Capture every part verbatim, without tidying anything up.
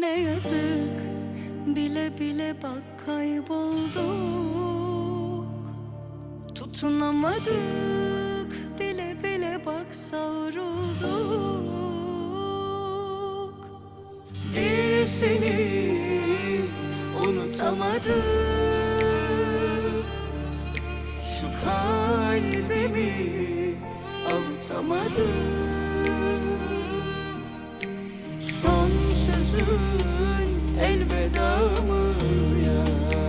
Ne yazık, bile bile bak kaybolduk. Tutunamadık, bile bile bak savrulduk. Bir seni unutamadım, şu kalbimi avutamadım. Son sözün elveda mı ya?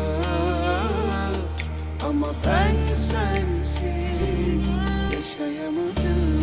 Ama ben sensiz yaşayamadım.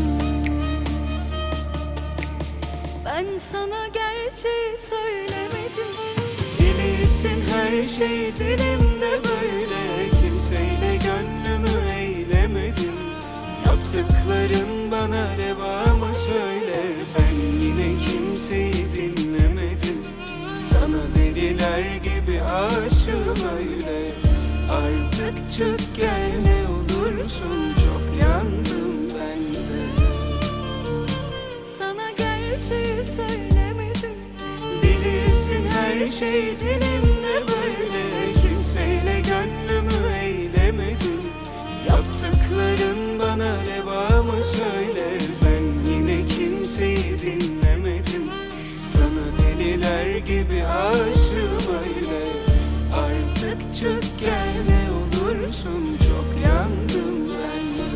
Ben sana gerçeği söylemedim. Bilirsin her şey dilimde böyle. Kimseyle gönlümü eylemedim. Yaptıkların bana reva mı söyle? Ben yine kimseyi dinlemedim. Sana deliler gibi aşığım öyle. Artık çık gel ne olursun, çok yandım ben de. Sana gerçeği söylemedim. Bilirsin her şey dilimde böyle. Kimseyle gönlümü eylemedim. Yaptıkların bana reva mı söyle? Ben yine kimseyi dinlemedim. Sana deliler gibi aşığım öyle. Artık çık gel ne olursun, çok yandım ben de.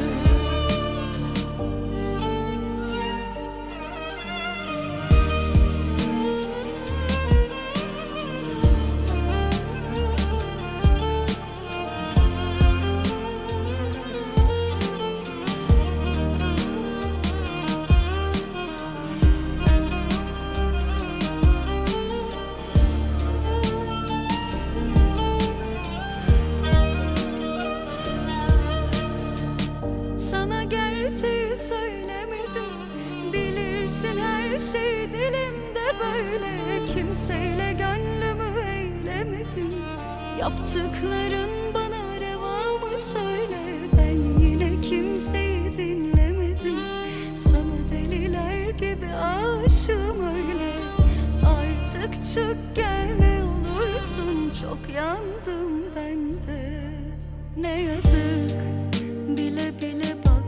Gerçeği söylemedim. Bilirsin her şey dilimde böyle. Kimseyle gönlümü eylemedim. Yaptıkların bana reva mı söyle? Ben yine kimseyi dinlemedim. Sana deliler gibi aşığım öyle. Artık çık gel ne olursun, çok yandım ben de. Ne yazık, bile bile bak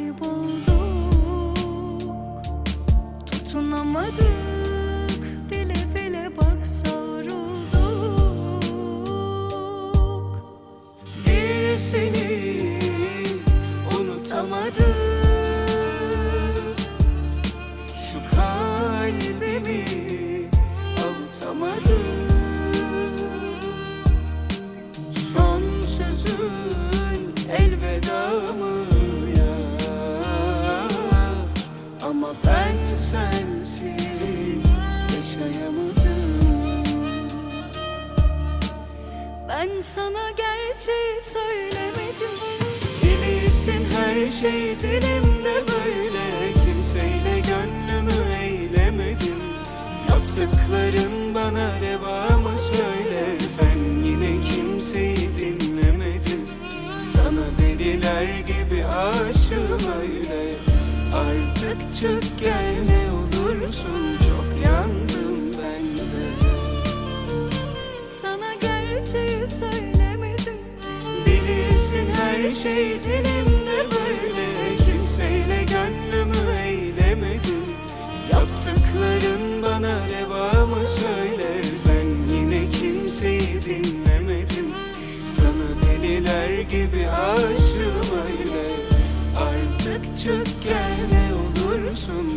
tutunamadık, bile bile bak savrulduk. Bir seni unutamadım, şu kalbimi avutamadım. Son sözün elveda mı ya? Ama ben sensiz yaşayamadım. Ben sana gerçeği söylemedim. Bilirsin her şey dilimde böyle. Kimseyle gönlümü eylemedim. Yaptıkların bana reva mı söyle? Ben yine kimseyi dinlemedim. Sana deliler gibi aşığım öyle. Artık çık gel ne olursun, çok yandım ben de. Sana gerçeği söylemedim. Bilirsin her şey dilimde böyle. Kimseyle gönlümü eylemedim. Yaptıkların bana reva mı söyle? Ben yine kimseyi dinlemedim. Sana deliler gibi aşığım öyle. Artık çık gel ne olursun,